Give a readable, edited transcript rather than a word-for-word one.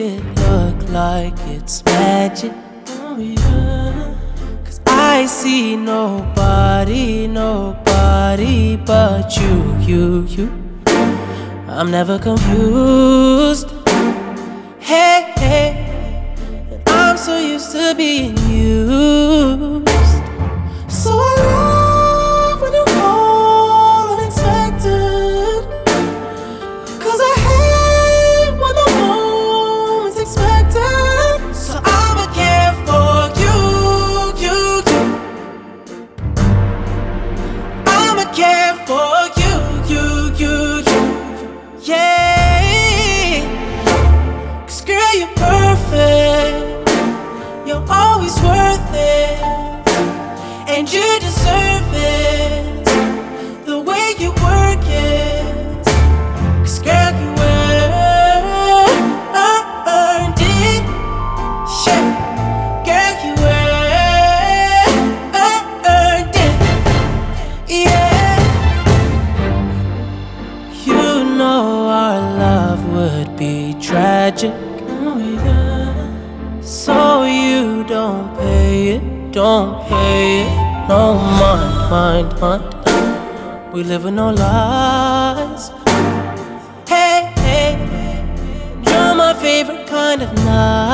it look like it's magic? Oh yeah. 'Cause I see nobody but you. I'm never confused. Hey, and I'm so used to being used. So I love when you call unexpected, 'cause I hate when the moment's expected. So I'ma care for you. I'ma care for you. Yeah. 'Cause girl, you're perfect. You're always worth it. And you deserve it, the way you work it. 'Cause girl, you earned it. Yeah. Girl, you earned it. Yeah. You know our love would be tragic. Oh yeah. So you don't pay it. No mind. We live with no lies. Hey, you're my favorite kind of night.